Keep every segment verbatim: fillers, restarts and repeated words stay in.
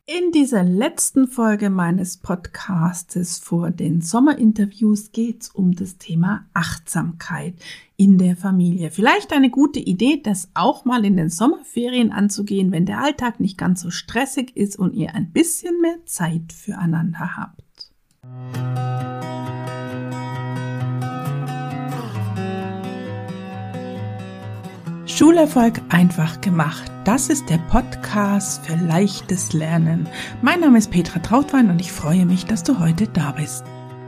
In dieser letzten Folge meines Podcastes vor den Sommerinterviews geht es um das Thema Achtsamkeit in der Familie. Vielleicht eine gute Idee, das auch mal in den Sommerferien anzugehen, wenn der Alltag nicht ganz so stressig ist und ihr ein bisschen mehr Zeit füreinander habt. Schulerfolg einfach gemacht. Das ist der Podcast für leichtes Lernen. Mein Name ist Petra Trautwein und ich freue mich, dass du heute da bist.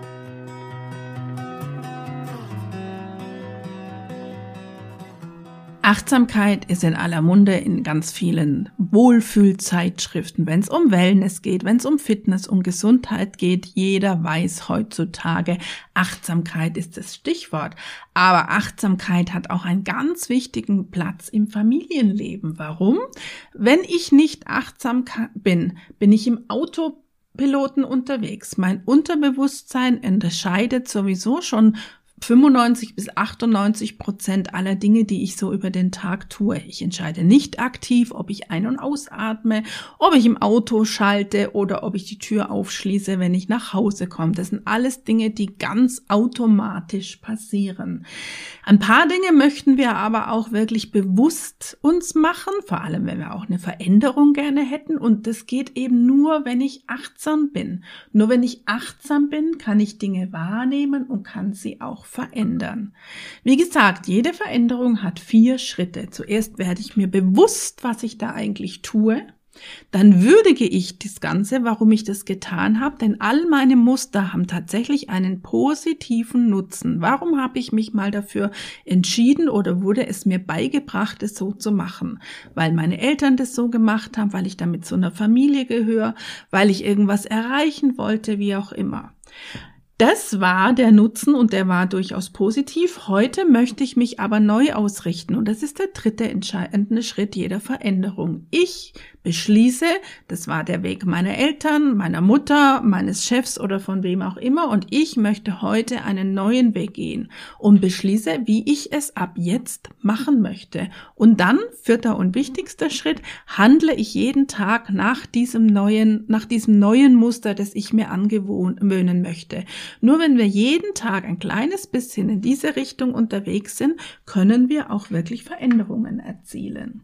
Achtsamkeit ist in aller Munde in ganz vielen Wohlfühlzeitschriften, wenn es um Wellness geht, wenn es um Fitness, um Gesundheit geht. Jeder weiß heutzutage, Achtsamkeit ist das Stichwort. Aber Achtsamkeit hat auch einen ganz wichtigen Platz im Familienleben. Warum? Wenn ich nicht achtsam bin, bin ich im Autopiloten unterwegs. Mein Unterbewusstsein unterscheidet sowieso schon fünfundneunzig bis achtundneunzig Prozent aller Dinge, die ich so über den Tag tue. Ich entscheide nicht aktiv, ob ich ein- und ausatme, ob ich im Auto schalte oder ob ich die Tür aufschließe, wenn ich nach Hause komme. Das sind alles Dinge, die ganz automatisch passieren. Ein paar Dinge möchten wir aber auch wirklich bewusst uns machen, vor allem wenn wir auch eine Veränderung gerne hätten. Und das geht eben nur, wenn ich achtsam bin. Nur wenn ich achtsam bin, kann ich Dinge wahrnehmen und kann sie auch verändern. Wie gesagt, jede Veränderung hat vier Schritte. Zuerst werde ich mir bewusst, was ich da eigentlich tue. Dann würdige ich das Ganze, warum ich das getan habe, denn all meine Muster haben tatsächlich einen positiven Nutzen. Warum habe ich mich mal dafür entschieden oder wurde es mir beigebracht, es so zu machen? Weil meine Eltern das so gemacht haben, weil ich damit zu einer Familie gehöre, weil ich irgendwas erreichen wollte, wie auch immer. Das war der Nutzen und der war durchaus positiv. Heute möchte ich mich aber neu ausrichten und das ist der dritte entscheidende Schritt jeder Veränderung. Ich beschließe, das war der Weg meiner Eltern, meiner Mutter, meines Chefs oder von wem auch immer und ich möchte heute einen neuen Weg gehen und beschließe, wie ich es ab jetzt machen möchte. Und dann, vierter und wichtigster Schritt, handle ich jeden Tag nach diesem neuen, nach diesem neuen Muster, das ich mir angewöhnen möchte. Nur wenn wir jeden Tag ein kleines bisschen in diese Richtung unterwegs sind, können wir auch wirklich Veränderungen erzielen.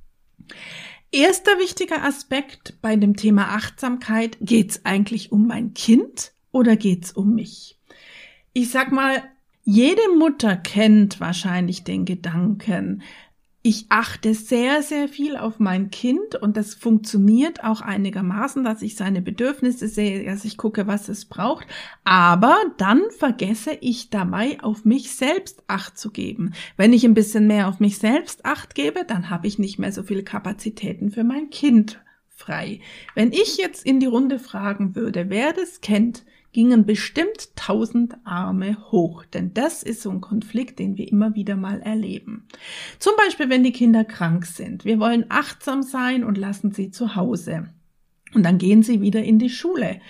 Erster wichtiger Aspekt bei dem Thema Achtsamkeit, geht es eigentlich um mein Kind oder geht es um mich? Ich sag mal, jede Mutter kennt wahrscheinlich den Gedanken, ich achte sehr, sehr viel auf mein Kind und das funktioniert auch einigermaßen, dass ich seine Bedürfnisse sehe, dass ich gucke, was es braucht. Aber dann vergesse ich dabei, auf mich selbst Acht zu geben. Wenn ich ein bisschen mehr auf mich selbst Acht gebe, dann habe ich nicht mehr so viele Kapazitäten für mein Kind frei. Wenn ich jetzt in die Runde fragen würde, wer das kennt, gingen bestimmt tausend Arme hoch, denn das ist so ein Konflikt, den wir immer wieder mal erleben. Zum Beispiel, wenn die Kinder krank sind. Wir wollen achtsam sein und lassen sie zu Hause. Und dann gehen sie wieder in die Schule.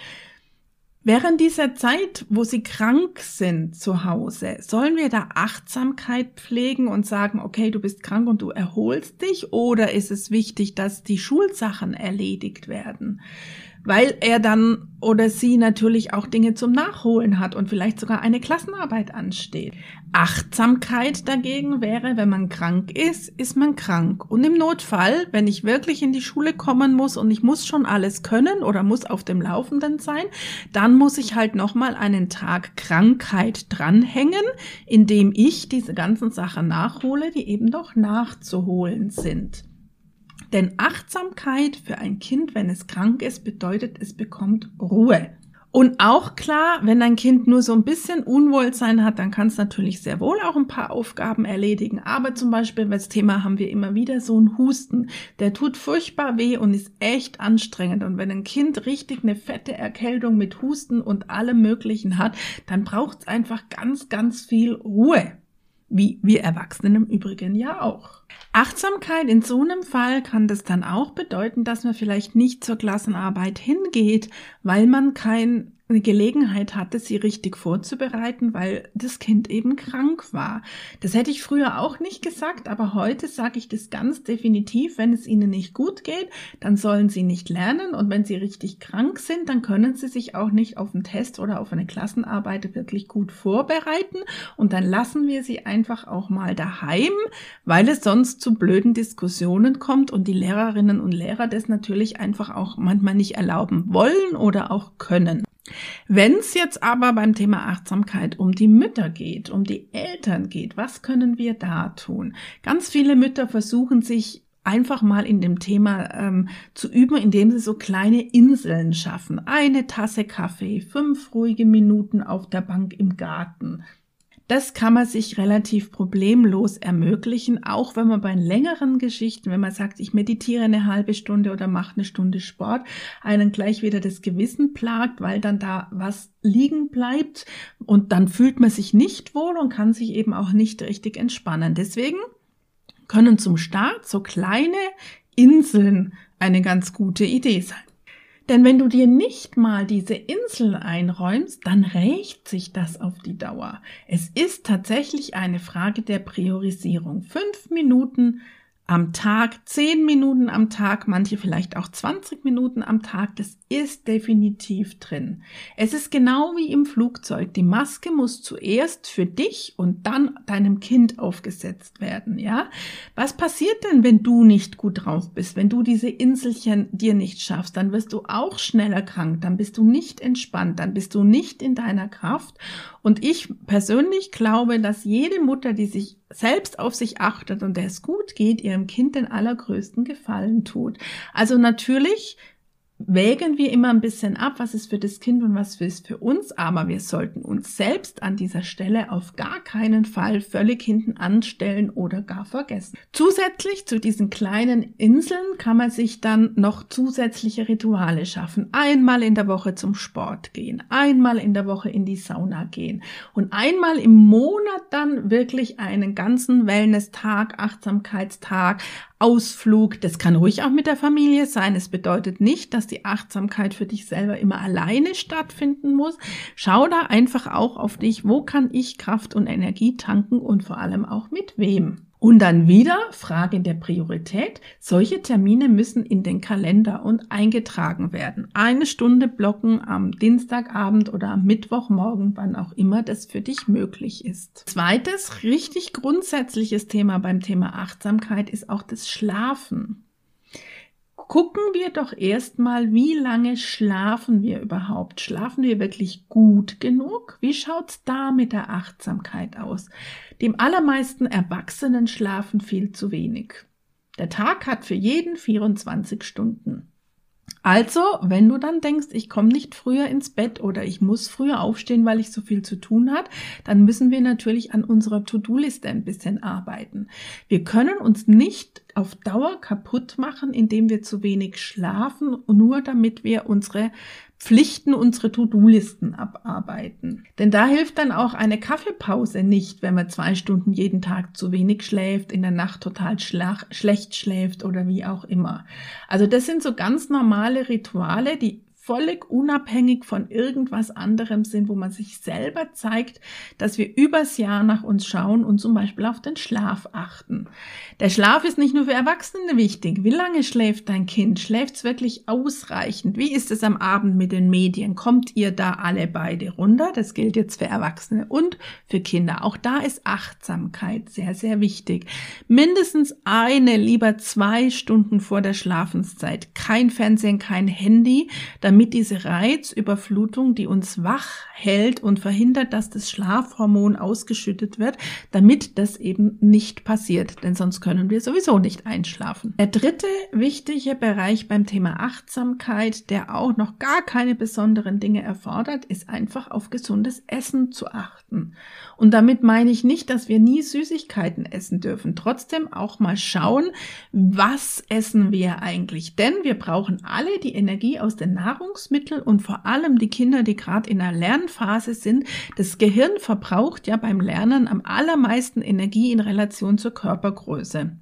Während dieser Zeit, wo sie krank sind zu Hause, sollen wir da Achtsamkeit pflegen und sagen, okay, du bist krank und du erholst dich, oder ist es wichtig, dass die Schulsachen erledigt werden? Weil er dann oder sie natürlich auch Dinge zum Nachholen hat und vielleicht sogar eine Klassenarbeit ansteht. Achtsamkeit dagegen wäre, wenn man krank ist, ist man krank. Und im Notfall, wenn ich wirklich in die Schule kommen muss und ich muss schon alles können oder muss auf dem Laufenden sein, dann muss ich halt nochmal einen Tag Krankheit dranhängen, indem ich diese ganzen Sachen nachhole, die eben noch nachzuholen sind. Denn Achtsamkeit für ein Kind, wenn es krank ist, bedeutet, es bekommt Ruhe. Und auch klar, wenn ein Kind nur so ein bisschen Unwohlsein hat, dann kann es natürlich sehr wohl auch ein paar Aufgaben erledigen. Aber zum Beispiel, das Thema haben wir immer wieder, so ein Husten, der tut furchtbar weh und ist echt anstrengend. Und wenn ein Kind richtig eine fette Erkältung mit Husten und allem Möglichen hat, dann braucht es einfach ganz, ganz viel Ruhe. Wie wir Erwachsenen im Übrigen ja auch. Achtsamkeit in so einem Fall kann das dann auch bedeuten, dass man vielleicht nicht zur Klassenarbeit hingeht, weil man kein eine Gelegenheit hatte, sie richtig vorzubereiten, weil das Kind eben krank war. Das hätte ich früher auch nicht gesagt, aber heute sage ich das ganz definitiv, wenn es ihnen nicht gut geht, dann sollen sie nicht lernen und wenn sie richtig krank sind, dann können sie sich auch nicht auf einen Test oder auf eine Klassenarbeit wirklich gut vorbereiten und dann lassen wir sie einfach auch mal daheim, weil es sonst zu blöden Diskussionen kommt und die Lehrerinnen und Lehrer das natürlich einfach auch manchmal nicht erlauben wollen oder auch können. Wenn es jetzt aber beim Thema Achtsamkeit um die Mütter geht, um die Eltern geht, was können wir da tun? Ganz viele Mütter versuchen sich einfach mal in dem Thema ähm, zu üben, indem sie so kleine Inseln schaffen. Eine Tasse Kaffee, fünf ruhige Minuten auf der Bank im Garten. Das kann man sich relativ problemlos ermöglichen, auch wenn man bei längeren Geschichten, wenn man sagt, ich meditiere eine halbe Stunde oder mache eine Stunde Sport, einen gleich wieder das Gewissen plagt, weil dann da was liegen bleibt und dann fühlt man sich nicht wohl und kann sich eben auch nicht richtig entspannen. Deswegen können zum Start so kleine Inseln eine ganz gute Idee sein. Denn wenn du dir nicht mal diese Insel einräumst, dann rächt sich das auf die Dauer. Es ist tatsächlich eine Frage der Priorisierung. Fünf Minuten am Tag, zehn Minuten am Tag, manche vielleicht auch zwanzig Minuten am Tag, das ist definitiv drin. Es ist genau wie im Flugzeug. Die Maske muss zuerst für dich und dann deinem Kind aufgesetzt werden, ja? Was passiert denn, wenn du nicht gut drauf bist? Wenn du diese Inselchen dir nicht schaffst, dann wirst du auch schneller krank, dann bist du nicht entspannt, dann bist du nicht in deiner Kraft. Und ich persönlich glaube, dass jede Mutter, die sich selbst auf sich achtet und der es gut geht, ihrem Kind den allergrößten Gefallen tut. Also natürlich wägen wir immer ein bisschen ab, was ist für das Kind und was ist für uns, aber wir sollten uns selbst an dieser Stelle auf gar keinen Fall völlig hinten anstellen oder gar vergessen. Zusätzlich zu diesen kleinen Inseln kann man sich dann noch zusätzliche Rituale schaffen. Einmal in der Woche zum Sport gehen, einmal in der Woche in die Sauna gehen und einmal im Monat dann wirklich einen ganzen Wellness-Tag, Achtsamkeitstag, Ausflug, das kann ruhig auch mit der Familie sein. Es bedeutet nicht, dass die Achtsamkeit für dich selber immer alleine stattfinden muss. Schau da einfach auch auf dich, wo kann ich Kraft und Energie tanken und vor allem auch mit wem. Und dann wieder, Frage der Priorität, solche Termine müssen in den Kalender und eingetragen werden. Eine Stunde blocken am Dienstagabend oder am Mittwochmorgen, wann auch immer das für dich möglich ist. Zweites, richtig grundsätzliches Thema beim Thema Achtsamkeit ist auch das Schlafen. Gucken wir doch erstmal, wie lange schlafen wir überhaupt? Schlafen wir wirklich gut genug? Wie schaut's da mit der Achtsamkeit aus? Die allermeisten Erwachsenen schlafen viel zu wenig. Der Tag hat für jeden vierundzwanzig Stunden. Also, wenn du dann denkst, ich komme nicht früher ins Bett oder ich muss früher aufstehen, weil ich so viel zu tun habe, dann müssen wir natürlich an unserer To-Do-Liste ein bisschen arbeiten. Wir können uns nicht auf Dauer kaputt machen, indem wir zu wenig schlafen, nur damit wir unsere Pflichten, unsere To-Do-Listen abarbeiten. Denn da hilft dann auch eine Kaffeepause nicht, wenn man zwei Stunden jeden Tag zu wenig schläft, in der Nacht total schlach, schlecht schläft oder wie auch immer. Also das sind so ganz normale Rituale, die völlig unabhängig von irgendwas anderem sind, wo man sich selber zeigt, dass wir übers Jahr nach uns schauen und zum Beispiel auf den Schlaf achten. Der Schlaf ist nicht nur für Erwachsene wichtig. Wie lange schläft dein Kind? Schläft es wirklich ausreichend? Wie ist es am Abend mit den Medien? Kommt ihr da alle beide runter? Das gilt jetzt für Erwachsene und für Kinder. Auch da ist Achtsamkeit sehr, sehr wichtig. Mindestens eine, lieber zwei Stunden vor der Schlafenszeit. Kein Fernsehen, kein Handy, damit damit diese Reizüberflutung, die uns wach hält und verhindert, dass das Schlafhormon ausgeschüttet wird, damit das eben nicht passiert, denn sonst können wir sowieso nicht einschlafen. Der dritte wichtige Bereich beim Thema Achtsamkeit, der auch noch gar keine besonderen Dinge erfordert, ist einfach auf gesundes Essen zu achten. Und damit meine ich nicht, dass wir nie Süßigkeiten essen dürfen. Trotzdem auch mal schauen, was essen wir eigentlich? Denn wir brauchen alle die Energie aus den Nahrungsmitteln und vor allem die Kinder, die gerade in der Lernphase sind. Das Gehirn verbraucht ja beim Lernen am allermeisten Energie in Relation zur Körpergröße.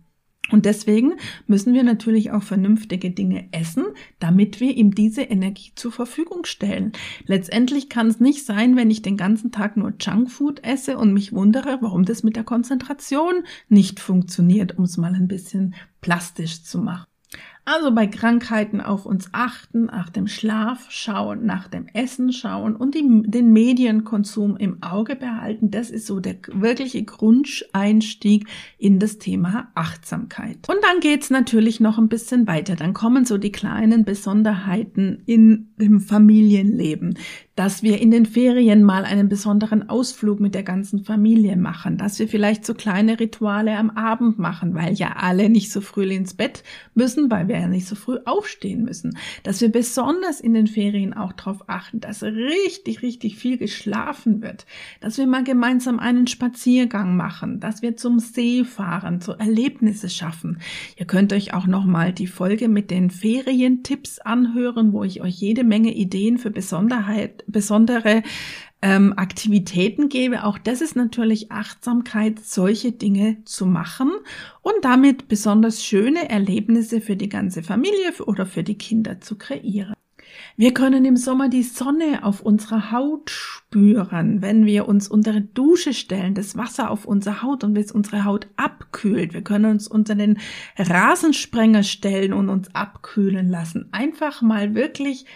Und deswegen müssen wir natürlich auch vernünftige Dinge essen, damit wir ihm diese Energie zur Verfügung stellen. Letztendlich kann es nicht sein, wenn ich den ganzen Tag nur Junkfood esse und mich wundere, warum das mit der Konzentration nicht funktioniert, um es mal ein bisschen plastisch zu machen. Also bei Krankheiten auf uns achten, nach dem Schlaf schauen, nach dem Essen schauen und die, den Medienkonsum im Auge behalten. Das ist so der wirkliche Grundeinstieg in das Thema Achtsamkeit. Und dann geht's natürlich noch ein bisschen weiter. Dann kommen so die kleinen Besonderheiten in dem Familienleben. Dass wir in den Ferien mal einen besonderen Ausflug mit der ganzen Familie machen, dass wir vielleicht so kleine Rituale am Abend machen, weil ja alle nicht so früh ins Bett müssen, weil wir ja nicht so früh aufstehen müssen, dass wir besonders in den Ferien auch darauf achten, dass richtig, richtig viel geschlafen wird, dass wir mal gemeinsam einen Spaziergang machen, dass wir zum See fahren, so Erlebnisse schaffen. Ihr könnt euch auch noch mal die Folge mit den Ferientipps anhören, wo ich euch jede Menge Ideen für Besonderheit besondere ähm, Aktivitäten gebe. Auch das ist natürlich Achtsamkeit, solche Dinge zu machen und damit besonders schöne Erlebnisse für die ganze Familie oder für die Kinder zu kreieren. Wir können im Sommer die Sonne auf unserer Haut spüren, wenn wir uns unter die Dusche stellen, das Wasser auf unsere Haut und bis unsere Haut abkühlt. Wir können uns unter den Rasensprenger stellen und uns abkühlen lassen. Einfach mal wirklich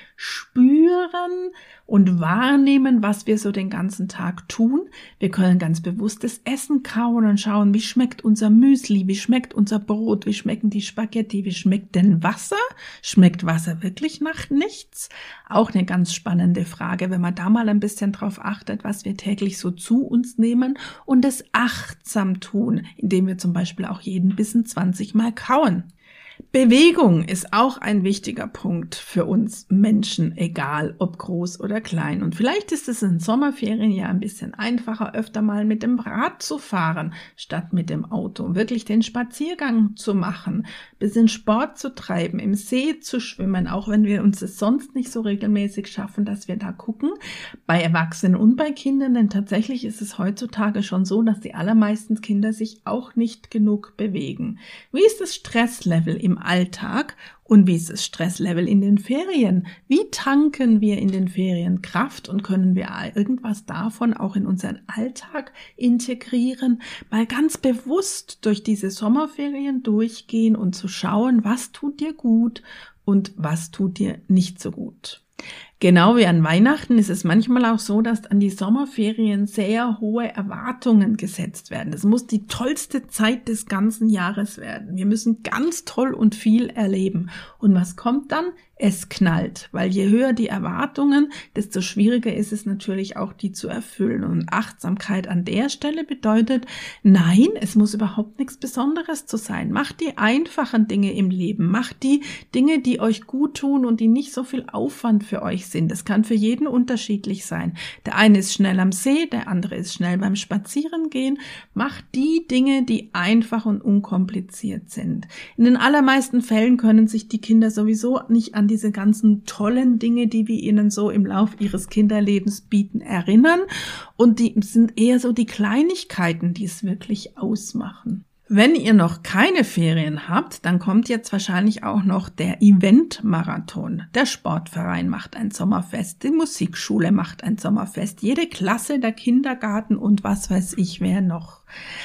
spüren und wahrnehmen, was wir so den ganzen Tag tun. Wir können ganz bewusstes Essen kauen und schauen, wie schmeckt unser Müsli, wie schmeckt unser Brot, wie schmecken die Spaghetti, wie schmeckt denn Wasser? Schmeckt Wasser wirklich nach nichts? Auch eine ganz spannende Frage, wenn man da mal ein bisschen drauf achtet, was wir täglich so zu uns nehmen und es achtsam tun, indem wir zum Beispiel auch jeden Bissen zwanzig Mal kauen. Bewegung ist auch ein wichtiger Punkt für uns Menschen, egal ob groß oder klein. Und vielleicht ist es in Sommerferien ja ein bisschen einfacher, öfter mal mit dem Rad zu fahren, statt mit dem Auto. Wirklich den Spaziergang zu machen, ein bisschen Sport zu treiben, im See zu schwimmen, auch wenn wir uns es sonst nicht so regelmäßig schaffen, dass wir da gucken. Bei Erwachsenen und bei Kindern, denn tatsächlich ist es heutzutage schon so, dass die allermeisten Kinder sich auch nicht genug bewegen. Wie ist das Stresslevel im Alltag und wie ist das Stresslevel in den Ferien? Wie tanken wir in den Ferien Kraft und können wir irgendwas davon auch in unseren Alltag integrieren? Mal ganz bewusst durch diese Sommerferien durchgehen und zu schauen, was tut dir gut und was tut dir nicht so gut. Genau wie an Weihnachten ist es manchmal auch so, dass an die Sommerferien sehr hohe Erwartungen gesetzt werden. Es muss die tollste Zeit des ganzen Jahres werden. Wir müssen ganz toll und viel erleben. Und was kommt dann? Es knallt, weil je höher die Erwartungen, desto schwieriger ist es natürlich auch, die zu erfüllen. Und Achtsamkeit an der Stelle bedeutet, nein, es muss überhaupt nichts Besonderes zu sein. Macht die einfachen Dinge im Leben. Macht die Dinge, die euch gut tun und die nicht so viel Aufwand für euch sind. Das kann für jeden unterschiedlich sein. Der eine ist schnell am See, der andere ist schnell beim Spazierengehen. Macht die Dinge, die einfach und unkompliziert sind. In den allermeisten Fällen können sich die Kinder sowieso nicht an diese ganzen tollen Dinge, die wir ihnen so im Lauf ihres Kinderlebens bieten, erinnern. Und die sind eher so die Kleinigkeiten, die es wirklich ausmachen. Wenn ihr noch keine Ferien habt, dann kommt jetzt wahrscheinlich auch noch der Event-Marathon. Der Sportverein macht ein Sommerfest, die Musikschule macht ein Sommerfest, jede Klasse, der Kindergarten und was weiß ich wer noch.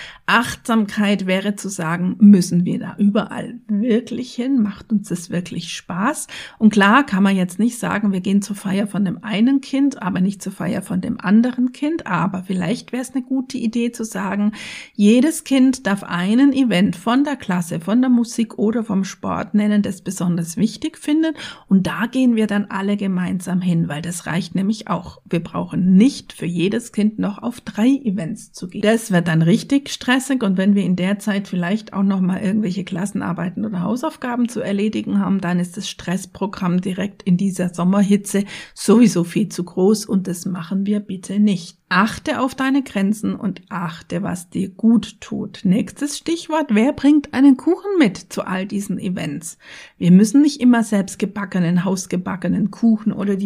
Achtsamkeit wäre zu sagen, müssen wir da überall wirklich hin? Macht uns das wirklich Spaß? Und klar kann man jetzt nicht sagen, wir gehen zur Feier von dem einen Kind, aber nicht zur Feier von dem anderen Kind. Aber vielleicht wäre es eine gute Idee zu sagen, jedes Kind darf einen Event von der Klasse, von der Musik oder vom Sport nennen, das besonders wichtig findet. Und da gehen wir dann alle gemeinsam hin, weil das reicht nämlich auch. Wir brauchen nicht für jedes Kind noch auf drei Events zu gehen. Das wird dann richtig stressig. Und wenn wir in der Zeit vielleicht auch noch mal irgendwelche Klassenarbeiten oder Hausaufgaben zu erledigen haben, dann ist das Stressprogramm direkt in dieser Sommerhitze sowieso viel zu groß und das machen wir bitte nicht. Achte auf deine Grenzen und achte, was dir gut tut. Nächstes Stichwort, wer bringt einen Kuchen mit zu all diesen Events? Wir müssen nicht immer selbst gebackenen, hausgebackenen Kuchen oder die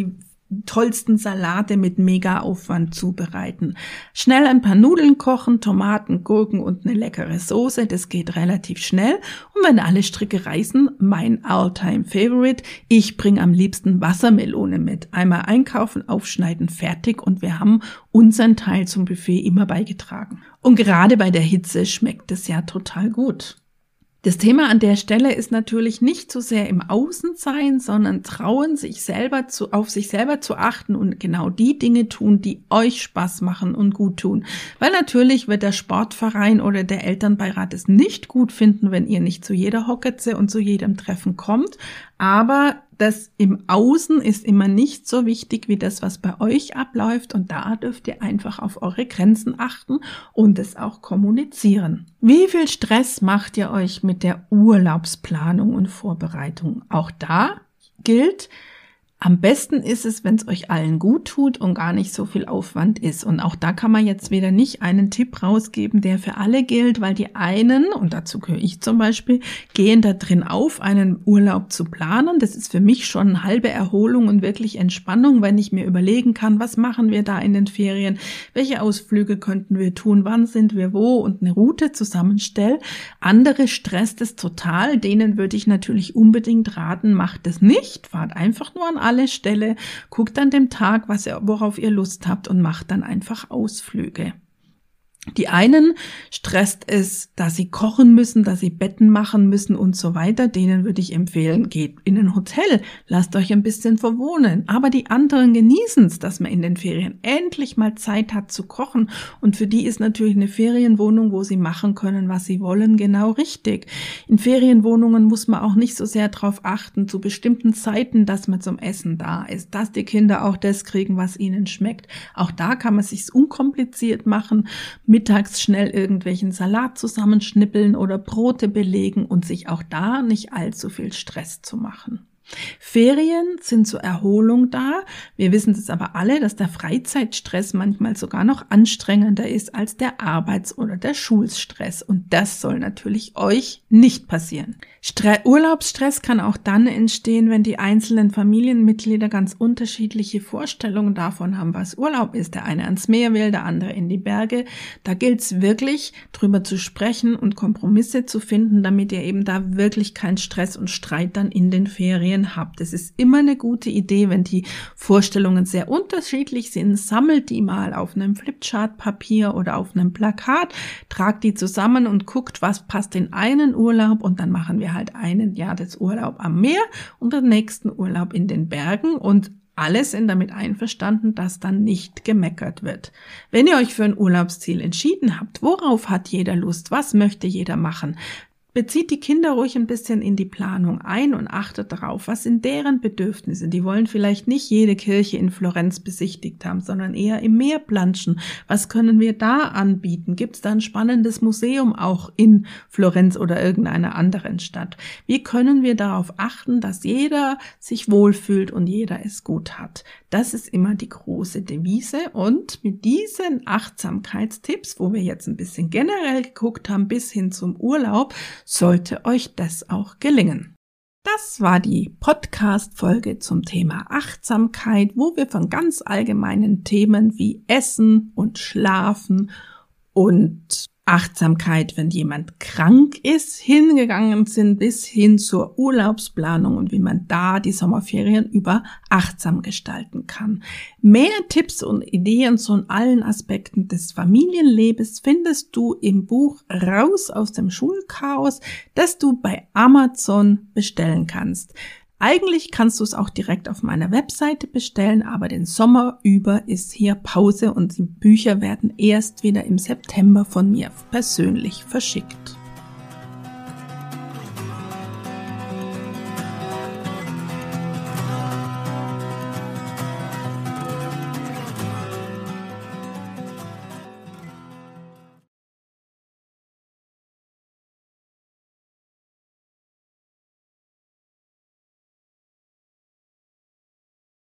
tollsten Salate mit mega Aufwand zubereiten. Schnell ein paar Nudeln kochen, Tomaten, Gurken und eine leckere Soße, das geht relativ schnell. Und wenn alle Stricke reißen, mein all-time favorite, ich bringe am liebsten Wassermelone mit. Einmal einkaufen, aufschneiden, fertig und wir haben unseren Teil zum Buffet immer beigetragen. Und gerade bei der Hitze schmeckt es ja total gut. Das Thema an der Stelle ist natürlich nicht so sehr im Außensein, sondern trauen, sich selber zu, auf sich selber zu achten und genau die Dinge tun, die euch Spaß machen und gut tun. Weil natürlich wird der Sportverein oder der Elternbeirat es nicht gut finden, wenn ihr nicht zu jeder Hocketze und zu jedem Treffen kommt. Aber das im Außen ist immer nicht so wichtig wie das, was bei euch abläuft. Und da dürft ihr einfach auf eure Grenzen achten und es auch kommunizieren. Wie viel Stress macht ihr euch mit der Urlaubsplanung und Vorbereitung? Auch da gilt, am besten ist es, wenn es euch allen gut tut und gar nicht so viel Aufwand ist. Und auch da kann man jetzt wieder nicht einen Tipp rausgeben, der für alle gilt, weil die einen, und dazu gehöre ich zum Beispiel, gehen da drin auf, einen Urlaub zu planen. Das ist für mich schon eine halbe Erholung und wirklich Entspannung, wenn ich mir überlegen kann, was machen wir da in den Ferien, welche Ausflüge könnten wir tun, wann sind wir wo und eine Route zusammenstelle. Andere stresst es total, denen würde ich natürlich unbedingt raten, macht es nicht, fahrt einfach nur an alle Stelle, guckt an dem Tag, was ihr, worauf ihr Lust habt und macht dann einfach Ausflüge. Die einen stresst es, dass sie kochen müssen, dass sie Betten machen müssen und so weiter. Denen würde ich empfehlen, geht in ein Hotel, lasst euch ein bisschen verwohnen. Aber die anderen genießen es, dass man in den Ferien endlich mal Zeit hat zu kochen. Und für die ist natürlich eine Ferienwohnung, wo sie machen können, was sie wollen, genau richtig. In Ferienwohnungen muss man auch nicht so sehr darauf achten, zu bestimmten Zeiten, dass man zum Essen da ist, dass die Kinder auch das kriegen, was ihnen schmeckt. Auch da kann man sich's unkompliziert machen, mittags schnell irgendwelchen Salat zusammenschnippeln oder Brote belegen und sich auch da nicht allzu viel Stress zu machen. Ferien sind zur Erholung da. Wir wissen es aber alle, dass der Freizeitstress manchmal sogar noch anstrengender ist als der Arbeits- oder der Schulstress. Und das soll natürlich euch nicht passieren. Stre- Urlaubsstress kann auch dann entstehen, wenn die einzelnen Familienmitglieder ganz unterschiedliche Vorstellungen davon haben, was Urlaub ist. Der eine ans Meer will, der andere in die Berge. Da gilt es wirklich, drüber zu sprechen und Kompromisse zu finden, damit ihr eben da wirklich keinen Stress und Streit dann in den Ferien habt. Es ist immer eine gute Idee, wenn die Vorstellungen sehr unterschiedlich sind, sammelt die mal auf einem Flipchart-Papier oder auf einem Plakat, tragt die zusammen und guckt, was passt in einen Urlaub und dann machen wir halt einen Jahr des Urlaub am Meer und den nächsten Urlaub in den Bergen und alle sind damit einverstanden, dass dann nicht gemeckert wird. Wenn ihr euch für ein Urlaubsziel entschieden habt, worauf hat jeder Lust, was möchte jeder machen, bezieht die Kinder ruhig ein bisschen in die Planung ein und achtet darauf, was sind deren Bedürfnisse. Die wollen vielleicht nicht jede Kirche in Florenz besichtigt haben, sondern eher im Meer planschen. Was können wir da anbieten? Gibt es da ein spannendes Museum auch in Florenz oder irgendeiner anderen Stadt? Wie können wir darauf achten, dass jeder sich wohlfühlt und jeder es gut hat? Das ist immer die große Devise und mit diesen Achtsamkeitstipps, wo wir jetzt ein bisschen generell geguckt haben, bis hin zum Urlaub, sollte euch das auch gelingen. Das war die Podcast-Folge zum Thema Achtsamkeit, wo wir von ganz allgemeinen Themen wie Essen und Schlafen und Achtsamkeit, wenn jemand krank ist, hingegangen sind bis hin zur Urlaubsplanung und wie man da die Sommerferien über achtsam gestalten kann. Mehr Tipps und Ideen zu allen Aspekten des Familienlebens findest du im Buch Raus aus dem Schulchaos, das du bei Amazon bestellen kannst. Eigentlich kannst du es auch direkt auf meiner Webseite bestellen, aber den Sommer über ist hier Pause und die Bücher werden erst wieder im September von mir persönlich verschickt.